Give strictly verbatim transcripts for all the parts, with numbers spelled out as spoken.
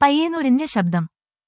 പയ്യന്നൂരിന്റെ ശബ്ദം.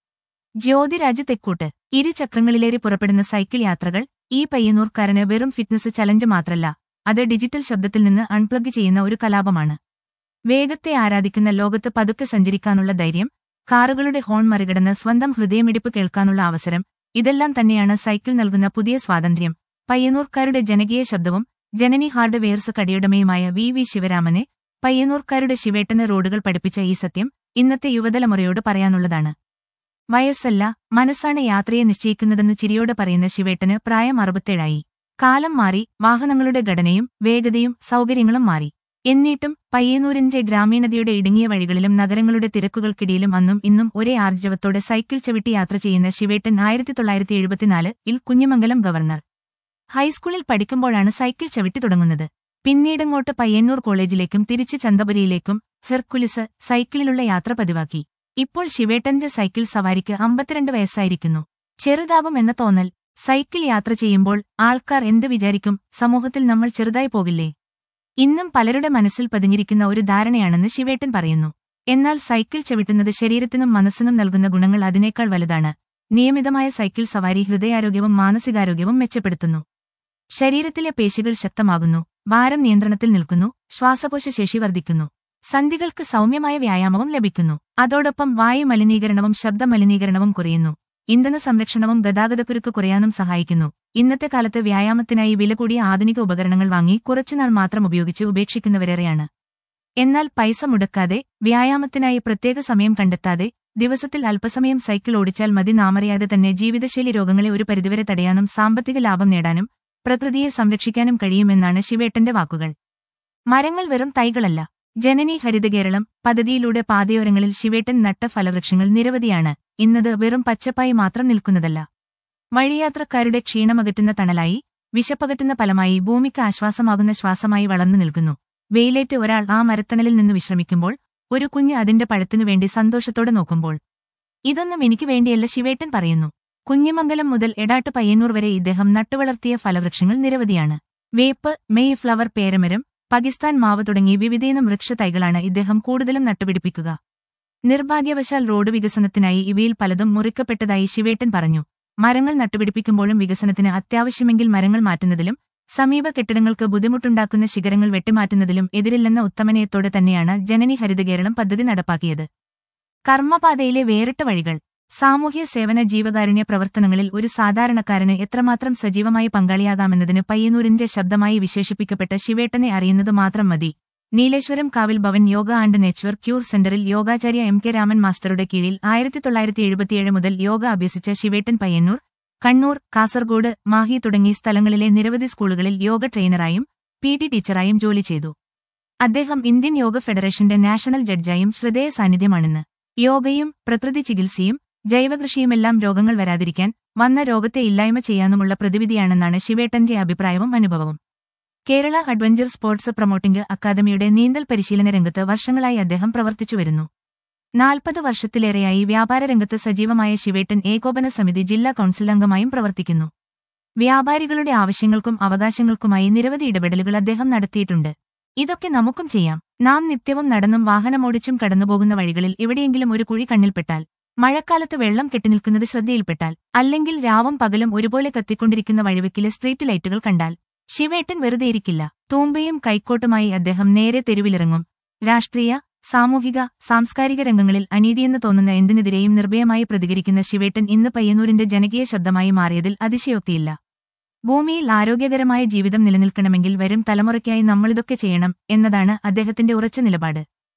ജ്യോതിരാജ് തെക്കൂട്ട്. ഇരുചക്രങ്ങളിലേറി പുറപ്പെടുന്ന സൈക്കിൾ യാത്രകൾ ഈ പയ്യന്നൂർക്കാരന് വെറും ഫിറ്റ്നസ് ചലഞ്ച് മാത്രല്ല, അത് ഡിജിറ്റൽ ശബ്ദത്തിൽ നിന്ന് അൺപ്ലഗ് ചെയ്യുന്ന ഒരു കലാപമാണ്. വേഗത്തെ ആരാധിക്കുന്ന ലോകത്ത് പതുക്കെ സഞ്ചരിക്കാനുള്ള ധൈര്യം, കാറുകളുടെ ഹോൺ മറികടന്ന് സ്വന്തം ഹൃദയമിടിപ്പ് കേൾക്കാനുള്ള അവസരം, ഇതെല്ലാം തന്നെയാണ് സൈക്കിൾ നൽകുന്ന പുതിയ സ്വാതന്ത്ര്യം. പയ്യന്നൂർക്കാരുടെ ജനകീയ ശബ്ദവും ജനനി ഹാർഡ് വെയർസ് കടയുടമയുമായ വി വി ശിവരാമനെ, പയ്യന്നൂർക്കാരുടെ ശിവേട്ടന് റോഡുകൾ പഠിപ്പിച്ച ഈ സത്യം ഇന്നത്തെ യുവതലമുറയോട് പറയാനുള്ളതാണ്. വയസ്സല്ല, മനസ്സാണ് യാത്രയെ നിശ്ചയിക്കുന്നതെന്ന് ചിരിയോടെ പറയുന്ന ശിവേട്ടന് പ്രായം അറുപത്തേഴായി. കാലം മാറി, വാഹനങ്ങളുടെ ഘടനയും വേഗതയും സൗകര്യങ്ങളും മാറി. എന്നിട്ടും പയ്യന്നൂരിന്റെ ഗ്രാമീണതയുടെ ഇടുങ്ങിയ വഴികളിലും നഗരങ്ങളുടെ തിരക്കുകൾക്കിടയിലും അന്നും ഇന്നും ഒരേ ആർജവത്തോടെ സൈക്കിൾ ചവിട്ടി യാത്ര ചെയ്യുന്ന ശിവേട്ടൻ ആയിരത്തി തൊള്ളായിരത്തി എഴുപത്തിനാല് ഇൽ കുഞ്ഞിമംഗലം ഗവർണർ ഹൈസ്കൂളിൽ പഠിക്കുമ്പോഴാണ് സൈക്കിൾ ചവിട്ടി തുടങ്ങുന്നത്. പിന്നീടങ്ങോട്ട് പയ്യന്നൂർ കോളേജിലേക്കും തിരിച്ച് ചന്തപുരയിലേക്കും ഹെർക്കുലിസ് സൈക്കിളിലുള്ള യാത്ര പതിവാക്കി. ഇപ്പോൾ ശിവേട്ടന്റെ സൈക്കിൾ സവാരിക്ക് അമ്പത്തിരണ്ട് വയസ്സായിരിക്കുന്നു. ചെറുതാകും എന്ന തോന്നൽ. സൈക്കിൾ യാത്ര ചെയ്യുമ്പോൾ ആൾക്കാർ എന്ത് വിചാരിക്കും, സമൂഹത്തിൽ നമ്മൾ ചെറുതായി പോകില്ലേ? ഇന്നും പലരുടെ മനസ്സിൽ പതിഞ്ഞിരിക്കുന്ന ഒരു ധാരണയാണെന്ന് ശിവേട്ടൻ പറയുന്നു. എന്നാൽ സൈക്കിൾ ചവിട്ടുന്നത് ശരീരത്തിനും മനസ്സിനും നൽകുന്ന ഗുണങ്ങൾ അതിനേക്കാൾ വലുതാണ്. നിയമിതമായ സൈക്കിൾ സവാരി ഹൃദയാരോഗ്യവും മാനസികാരോഗ്യവും മെച്ചപ്പെടുത്തുന്നു. ശരീരത്തിലെ പേശികൾ ശക്തമാകുന്നു, ഭാരം നിയന്ത്രണത്തിൽ നിൽക്കുന്നു, ശ്വാസകോശശേഷി വർദ്ധിക്കുന്നു. സന്ധികൾക്ക് സൗമ്യമായ വ്യായാമവും ലഭിക്കുന്നു. അതോടൊപ്പം വായു മലിനീകരണവും ശബ്ദ മലിനീകരണവും കുറയുന്നു. ഇന്ധന സംരക്ഷണവും ഗതാഗതക്കുരുക്ക് കുറയാനും സഹായിക്കുന്നു. ഇന്നത്തെ കാലത്ത് വ്യായാമത്തിനായി വില കൂടിയ ആധുനിക ഉപകരണങ്ങൾ വാങ്ങി കുറച്ചുനാൾ മാത്രം ഉപയോഗിച്ച് ഉപേക്ഷിക്കുന്നവരേറെയാണ്. എന്നാൽ പൈസ മുടക്കാതെ, വ്യായാമത്തിനായി പ്രത്യേക സമയം കണ്ടെത്താതെ, ദിവസത്തിൽ അല്പസമയം സൈക്കിൾ ഓടിച്ചാൽ മതി. നാമറിയാതെ തന്നെ ജീവിതശൈലി രോഗങ്ങളെ ഒരു പരിധിവരെ തടയാനും സാമ്പത്തിക ലാഭം നേടാനും പ്രകൃതിയെ സംരക്ഷിക്കാനും കഴിയുമെന്നാണ് ശിവേട്ടന്റെ വാക്കുകൾ. മരങ്ങൾ വെറും തൈകളല്ല. ജനനി ഹരിതകേരളം പദ്ധതിയിലൂടെ പാതയോരങ്ങളിൽ ശിവേട്ടൻ നട്ട ഫലവൃക്ഷങ്ങൾ നിരവധിയാണ്. ഇന്നത് വെറും പച്ചപ്പായി മാത്രം നിൽക്കുന്നതല്ല. വഴിയാത്രക്കാരുടെ ക്ഷീണമകറ്റുന്ന തണലായി, വിശപ്പകറ്റുന്ന ഫലമായി, ഭൂമിക്ക് ആശ്വാസമാകുന്ന ശ്വാസമായി വളർന്നു നിൽക്കുന്നു. വെയിലേറ്റ് ഒരാൾ ആ മരത്തണലിൽ നിന്ന് വിശ്രമിക്കുമ്പോൾ, ഒരു കുഞ്ഞ് അതിന്റെ പഴത്തിനുവേണ്ടി സന്തോഷത്തോടെ നോക്കുമ്പോൾ. ഇതൊന്നും എനിക്ക് വേണ്ടിയല്ല, ശിവേട്ടൻ പറയുന്നു. കുഞ്ഞിമംഗലം മുതൽ എടാട്ട് പയ്യന്നൂർ വരെ ഇദ്ദേഹം നട്ടുവളർത്തിയ ഫലവൃക്ഷങ്ങൾ നിരവധിയാണ്. വേപ്പ്, മെയ് ഫ്ലവർ, പേരമരം, പാകിസ്ഥാൻ മാവ് തുടങ്ങി വിവിധയിനം വൃക്ഷത്തൈകളാണ് ഇദ്ദേഹം കൂടുതലും നട്ടുപിടിപ്പിക്കുക. നിർഭാഗ്യവശാൽ റോഡ് വികസനത്തിനായി ഇവയിൽ പലതും മുറിക്കപ്പെട്ടതായി ശിവേട്ടൻ പറഞ്ഞു. മരങ്ങൾ നട്ടുപിടിപ്പിക്കുമ്പോഴും വികസനത്തിന് അത്യാവശ്യമെങ്കിൽ മരങ്ങൾ മാറ്റുന്നതിലും സമീപ കെട്ടിടങ്ങൾക്ക് ബുദ്ധിമുട്ടുണ്ടാക്കുന്ന ശിഖരങ്ങൾ വെട്ടിമാറ്റുന്നതിലും എതിരില്ലെന്ന ഉത്തമനയത്തോടെ തന്നെയാണ് ജനനി ഹരിതകേരളം പദ്ധതി നടപ്പാക്കിയത്. കർമ്മപാതയിലെ വേറിട്ട വഴികൾ. സാമൂഹ്യ സേവന ജീവകാരുണ്യ പ്രവർത്തനങ്ങളിൽ ഒരു സാധാരണക്കാരന് എത്രമാത്രം സജീവമായി പങ്കാളിയാകാമെന്നതിന് പയ്യന്നൂരിന്റെ ശബ്ദമായി വിശേഷിപ്പിക്കപ്പെട്ട ശിവേട്ടനെ അറിയുന്നത് മാത്രം മതി. Nileshwaram Kavil Bhavan yoga and nature cure സെന്ററിൽ യോഗാചാര്യ എം കെ രാമൻ മാസ്റ്ററുടെ കീഴിൽ ആയിരത്തി തൊള്ളായിരത്തി എഴുപത്തിയേഴ് മുതൽ യോഗ അഭ്യസിച്ച ശിവേട്ടൻ പയ്യന്നൂർ, കണ്ണൂർ, കാസർഗോഡ്, മാഹി തുടങ്ങി സ്ഥലങ്ങളിലെ നിരവധി സ്കൂളുകളിൽ യോഗ ട്രെയിനറായും പി ടി ടീച്ചറായും ജോലി ചെയ്തു. അദ്ദേഹം ഇന്ത്യൻ യോഗ ഫെഡറേഷന്റെ നാഷണൽ ജഡ്ജായും ശ്രദ്ധേയ സാന്നിധ്യമാണെന്ന്. യോഗയും പ്രകൃതി ചികിത്സയും ജൈവകൃഷിയുമെല്ലാം രോഗങ്ങൾ വരാതിരിക്കാൻ, വന്ന രോഗത്തെ ഇല്ലായ്മ ചെയ്യാനുമുള്ള പ്രതിവിധിയാണെന്നാണ് ശിവേട്ടന്റെ അഭിപ്രായവും അനുഭവവും. കേരള അഡ്വഞ്ചർ സ്പോർട്സ് പ്രൊമോട്ടിംഗ് അക്കാദമിയുടെ നീന്തൽ പരിശീലന രംഗത്ത് വർഷങ്ങളായി അദ്ദേഹം പ്രവർത്തിച്ചുവരുന്നു. നാൽപ്പത് വർഷത്തിലേറെയായി വ്യാപാര രംഗത്ത് സജീവമായ ശിവേട്ടൻ ഏകോപന സമിതി ജില്ലാ കൌൺസിൽ അംഗമായും പ്രവർത്തിക്കുന്നു. വ്യാപാരികളുടെ ആവശ്യങ്ങൾക്കും അവകാശങ്ങൾക്കുമായി നിരവധി ഇടപെടലുകൾ അദ്ദേഹം നടത്തിയിട്ടുണ്ട്. ഇതൊക്കെ നമുക്കും ചെയ്യാം. നാം നിത്യവും നടന്നും വാഹനമോടിച്ചും കടന്നുപോകുന്ന വഴികളിൽ എവിടെയെങ്കിലും ഒരു കുഴി കണ്ണിൽപ്പെട്ടാൽ, മഴക്കാലത്ത് വെള്ളം കെട്ടിനിൽക്കുന്നത് ശ്രദ്ധയിൽപ്പെട്ടാൽ, അല്ലെങ്കിൽ രാവും പകലും ഒരുപോലെ കത്തിക്കൊണ്ടിരിക്കുന്ന വഴിവെക്കിലെ സ്ട്രീറ്റ് ലൈറ്റുകൾ കണ്ടാൽ ശിവേട്ടൻ വെറുതെയിരിക്കില്ല. തൂമ്പയും കൈക്കോട്ടുമായി അദ്ദേഹം നേരെ തെരുവിലിറങ്ങും. രാഷ്ട്രീയ, സാമൂഹിക, സാംസ്കാരിക രംഗങ്ങളിൽ അനീതിയെന്ന് തോന്നുന്ന എന്തിനെതിരെയും നിർഭയമായി പ്രതികരിക്കുന്ന ശിവേട്ടൻ ഇന്ന് പയ്യന്നൂരിന്റെ ജനകീയ ശബ്ദമായി മാറിയതിൽ അതിശയോക്തിയില്ല. ഭൂമിയിൽ ആരോഗ്യകരമായ ജീവിതം നിലനിൽക്കണമെങ്കിൽ വരും തലമുറയ്ക്കായി നമ്മളിതൊക്കെ ചെയ്യണം എന്നതാണ് അദ്ദേഹത്തിന്റെ ഉറച്ച നിലപാട്.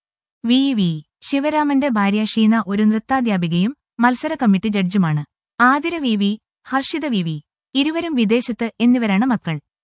വി വി ശിവരാമന്റെ ഭാര്യ ഷീന ഒരു നൃത്താധ്യാപികയും മത്സര കമ്മിറ്റി ജഡ്ജുമാണ്. Athira V V, Harshitha V V, ഇരുവരും വിദേശത്ത് എന്നിവരാണ് മക്കൾ.